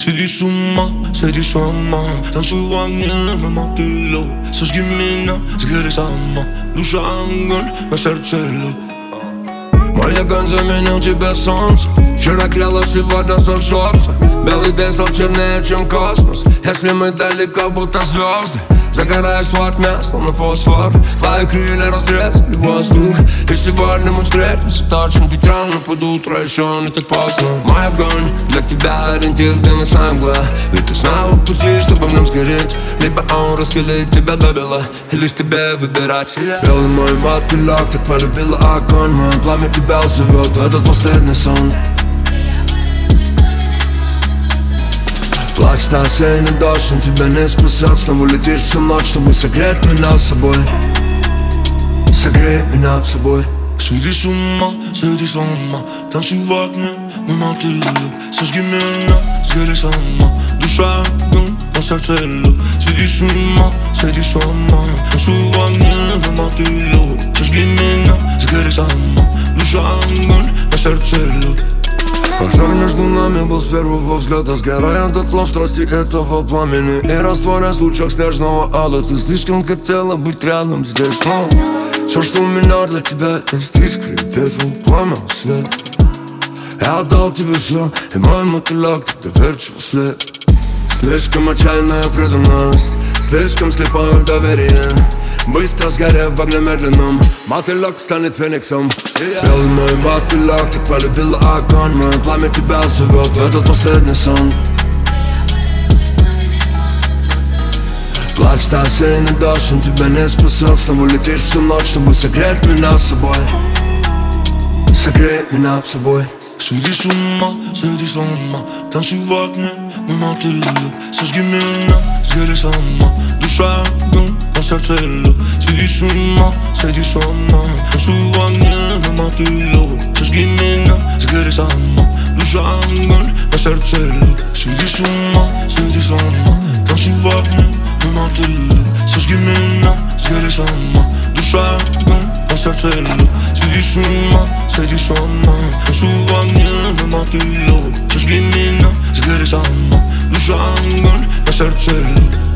сойди с ума. Танцуй в огне, мы мотылю. Сожги меня, сгори сама. Душа огонь, на сердце лед. Мой огонь заменил тебе солнце. Вчера кряло, сегодня сожжется. Белый день стал чернее, чем космос. Если мы далеко, будто звезды. Загораюсь в огне, словно фосфор. Твои крылья разрезали воздух. И сегодня мы встретимся точно ведь рано под утро, еще не так поздно. Мой огонь для тебя ориентир, где мы самые. Ведь ты снова в пути, чтобы в нем сгореть. Либо он раскалит тебя до бела, и лишь тебе выбирать. Белый мой мотылек, так полюбила огонь. Мое пламя тебя зовет в этот последний сон. Плачет осенний дождь, он тебя не спасет. Снова летишь всю ночь, чтобы согреть меня с собой. Согрей меня с собой. Сойди с ума, танцуй в огне, мы мотылю. Сожги меня, сгори сама. Душа огонь, на сердце лед. Сойди с ума, танцуй в огне, мы мотылю. Сожги меня, сгори сама. Душа огонь, на сердце лед. Пожар между нами был с первого взгляда. Сгорая дотла в страсти этого пламени и растворяясь в лучах снежного ада. Ты слишком хотела быть рядом здесь, но все, что у меня для тебя есть, искры, пепел, пламя, свет. Я отдал тебе все, и мой мотылек тебе доверчивый след. Слишком отчаянная преданность, слишком слепое доверие. Быстро сгорев в огне медленном, мотылек станет фениксом. Белый мой мотылек, так полюбила огонь. Мое пламя тебя зовет в этот последний сон. Плачет осенний дождь, он тебя не спасет. Снова летишь всю ночь, чтобы согреть меня с собой. Согрей меня с собой. Сойди с ума, танцуй в огне, мы мотылю. Сожги меня, сгори сама. Душа огонь, на сердце лед. Сойди с ума, танцуй в огне, мы мотылю. Сожги меня, сгори сама. Душа огонь, на сердце лед. Сойди с ума, танцуй в огне, мы мотылю. Сожги меня, сгори сама. Душа огонь, на сердце лед. Сойди с ума, танцуй в огне, мы мотылю. Сожги меня, сгори сама. Душа огонь, на сердце лед.